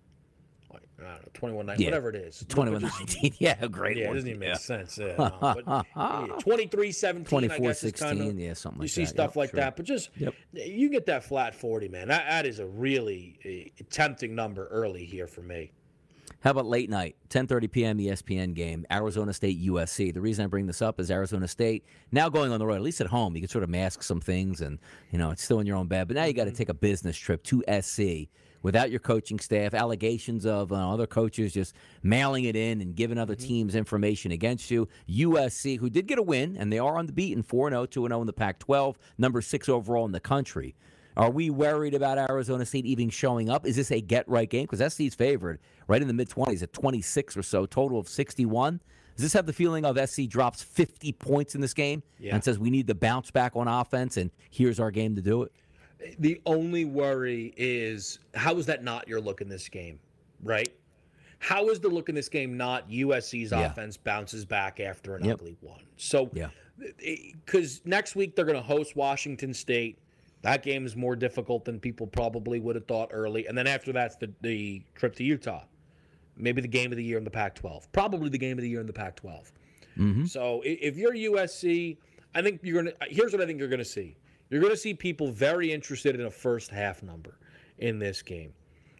Like, I don't know, twenty-one nineteen, yeah. whatever it is. twenty-one nineteen, yeah, a great yeah, one. It doesn't even yeah. make sense. Yeah, no, but twenty-three seventeen, twenty-four sixteen, kind of, yeah, something like you that. You see stuff yep, like sure. that, but just yep. you get that flat forty, man. That, that is a really a tempting number early here for me. How about late night, ten thirty p.m. E S P N game, Arizona State U S C. The reason I bring this up is Arizona State now going on the road, at least at home, you can sort of mask some things and, you know, it's still in your own bed. But now you got to take a business trip to S C without your coaching staff, allegations of uh, other coaches just mailing it in and giving other mm-hmm. teams information against you. U S C, who did get a win, and they are on the beat in four and oh, two and oh in the Pac twelve, number six overall in the country. Are we worried about Arizona State even showing up? Is this a get-right game? Because S C's favored right in the mid-twenties at twenty-six or so, total of sixty-one. Does this have the feeling of S C drops fifty points in this game yeah. and says we need to bounce back on offense and here's our game to do it? The only worry is how is that not your look in this game, right? How is the look in this game not U S C's yeah. offense bounces back after an yep. ugly one? So, because yeah. next week they're going to host Washington State. That game is more difficult than people probably would have thought early. And then after that's the, the trip to Utah. Maybe the game of the year in the Pac twelve. Probably the game of the year in the Pac twelve. Mm-hmm. So if you're U S C, I think you're going to – here's what I think you're going to see. You're going to see people very interested in a first half number in this game.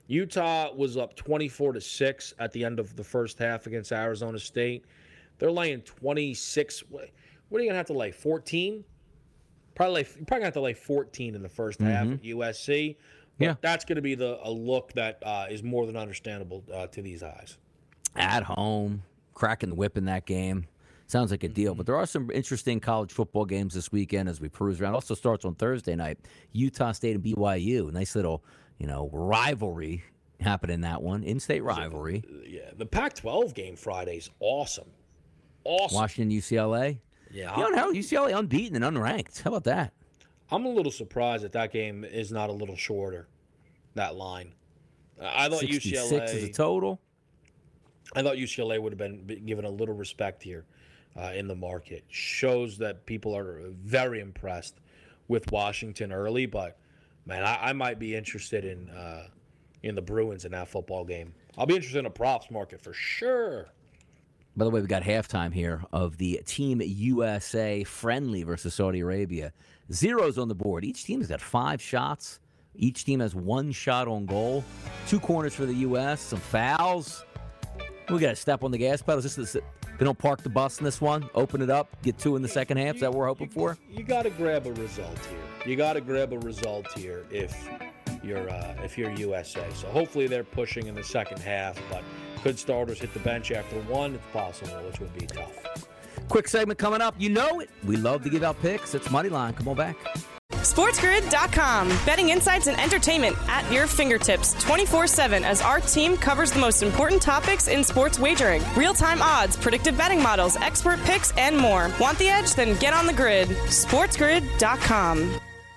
Utah was up twenty-four to six at the end of the first half against Arizona State. They're laying twenty-six. What are you going to have to lay, fourteen? Probably, you're probably going to have to lay fourteen in the first mm-hmm. half at U S C. But yeah. that's going to be the a look that uh, is more than understandable uh, to these eyes. At home, cracking the whip in that game. Sounds like a deal. But there are some interesting college football games this weekend as we peruse around. Also starts on Thursday night. Utah State and B Y U. Nice little, you know, rivalry happening in that one. In-state rivalry. Yeah, the Pac twelve game Friday's awesome. Awesome. Washington, U C L A. Yeah. You know how U C L A unbeaten and unranked. How about that? I'm a little surprised that that game is not a little shorter, that line. I thought U C L A sixty-six is a total. I thought U C L A would have been given a little respect here uh, in the market. Shows that people are very impressed with Washington early, but man, I, I might be interested in uh, in the Bruins in that football game. I'll be interested in a props market for sure. By the way, we got halftime here of the Team U S A friendly versus Saudi Arabia. Zeros on the board. Each team has got five shots. Each team has one shot on goal. Two corners for the U S. Some fouls. We got to step on the gas pedal. Is this, they don't park the bus in this one. Open it up. Get two in the second half. Is that what we're hoping for? You, you got to grab a result here. You got to grab a result here if you're uh, if you're U S A. So hopefully they're pushing in the second half, but could starters hit the bench after one? It's possible, which would be tough. Quick segment coming up. You know it. We love to give out picks. It's Moneyline. Come on back. SportsGrid dot com. Betting insights and entertainment at your fingertips twenty-four seven as our team covers the most important topics in sports wagering. Real-time odds, predictive betting models, expert picks, and more. Want the edge? Then get on the grid. SportsGrid dot com.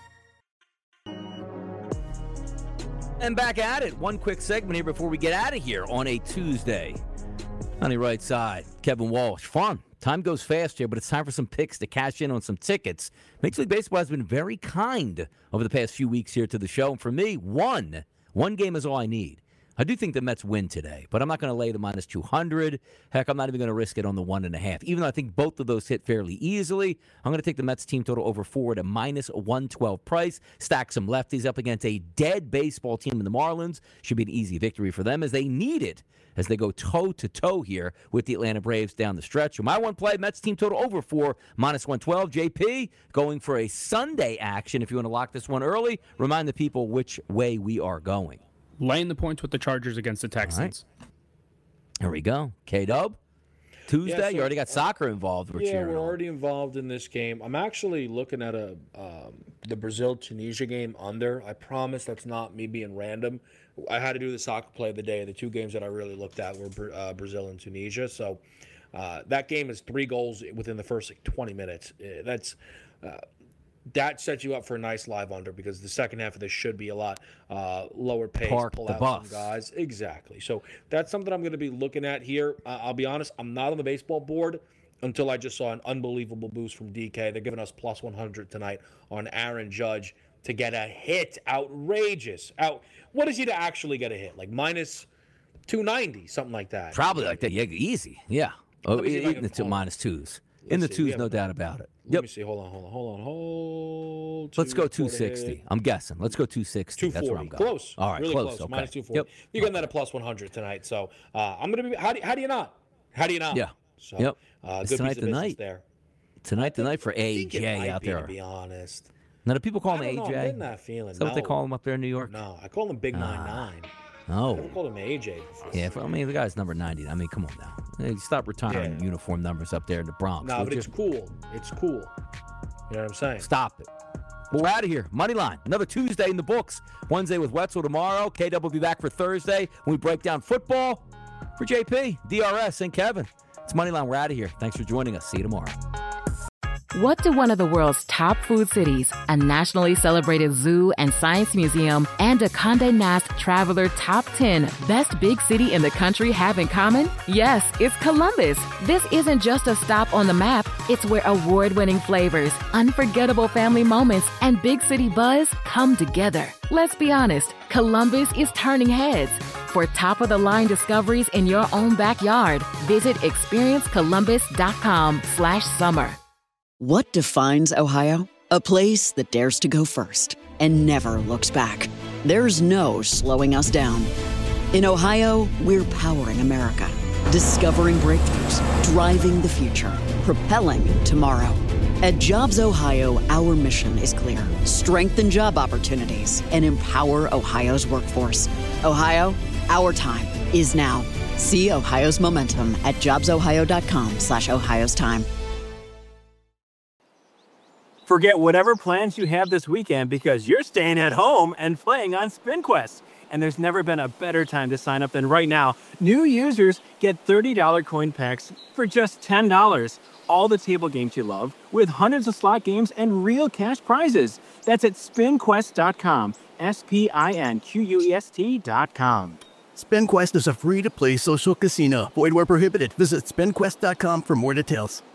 And back at it. One quick segment here before we get out of here on a Tuesday. On the right side, Kevin Walsh. Fun. Time goes fast here, but it's time for some picks to cash in on some tickets. Major League Baseball has been very kind over the past few weeks here to the show. And for me, one. One game is all I need. I do think the Mets win today, but I'm not going to lay the minus two hundred. Heck, I'm not even going to risk it on the one and a half. Even though I think both of those hit fairly easily, I'm going to take the Mets team total over four at a minus one twelve price. Stack some lefties up against a dead baseball team in the Marlins. Should be an easy victory for them as they need it as they go toe-to-toe here with the Atlanta Braves down the stretch. My one play, Mets team total over four, minus one twelve. J P going for a Sunday action. If you want to lock this one early, remind the people which way we are going. Laying the points with the Chargers against the Texans. Right. Here we go. K-Dub. Tuesday, yeah, so, you already got soccer involved. We're yeah, we're on. already involved in this game. I'm actually looking at a um, the Brazil-Tunisia game under. I promise that's not me being random. I had to do the soccer play of the day. The two games that I really looked at were uh, Brazil and Tunisia. So uh, that game is three goals within the first like, twenty minutes. Uh, that's uh, that sets you up for a nice live under because the second half of this should be a lot uh, lower pace. Park pull the out bus. some guys. Exactly. So that's something I'm going to be looking at here. Uh, I'll be honest, I'm not on the baseball board until I just saw an unbelievable boost from D K. They're giving us plus one hundred tonight on Aaron Judge to get a hit. Outrageous. Out. What is he to actually get a hit? Like minus two ninety, something like that. Probably like that. Yeah, easy. Yeah. Oh, in the two, minus twos. Let's in the see. twos, no doubt about it. Let Yep. me see. Hold on, hold on, hold on, hold. Let's go two two sixty. I'm guessing. Let's go two sixty. That's where I'm going. Close. All right, really close. close. Okay. Minus two forty. Yep. You're getting that at plus one hundred tonight. So uh, I'm gonna be. How do, how do you not? How do you not? Yeah. So, Yep. Uh, It's good tonight piece of the business night. there. Tonight the night for I A think it J might out be, there. To be honest. Now, do people call I him don't A know, J? I'm getting that feeling. Is that what they No. call him up there in New York? No, I call him Big Nine Nine. No. I never called him A J before. Yeah, if, I mean, the guy's number ninety. I mean, come on now. Hey, stop retiring Yeah. uniform numbers up there in the Bronx. No, would but you? it's cool. It's cool. You know what I'm saying? Stop it. Well, we're out of here. Moneyline. Another Tuesday in the books. Wednesday with Wetzel tomorrow. K W will be back for Thursday when we break down football. For J P, D R S, and Kevin, it's Moneyline. We're out of here. Thanks for joining us. See you tomorrow. What do one of the world's top food cities, a nationally celebrated zoo and science museum, and a Condé Nast Traveler Top ten Best Big City in the country have in common? Yes, it's Columbus. This isn't just a stop on the map. It's where award-winning flavors, unforgettable family moments, and big city buzz come together. Let's be honest, Columbus is turning heads. For top-of-the-line discoveries in your own backyard, visit experience columbus dot com slash summer. What defines Ohio? A place that dares to go first and never looks back. There's no slowing us down. In Ohio, we're powering America, discovering breakthroughs, driving the future, propelling tomorrow. At Jobs Ohio, our mission is clear. Strengthen job opportunities and empower Ohio's workforce. Ohio, our time is now. See Ohio's momentum at jobs ohio dot com slash Ohio's time. Forget whatever plans you have this weekend because you're staying at home and playing on SpinQuest. And there's never been a better time to sign up than right now. New users get thirty dollars coin packs for just ten dollars. All the table games you love with hundreds of slot games and real cash prizes. That's at spin quest dot com. S P I N Q U E S T dot com. SpinQuest is a free-to-play social casino. Void where prohibited. Visit spin quest dot com for more details.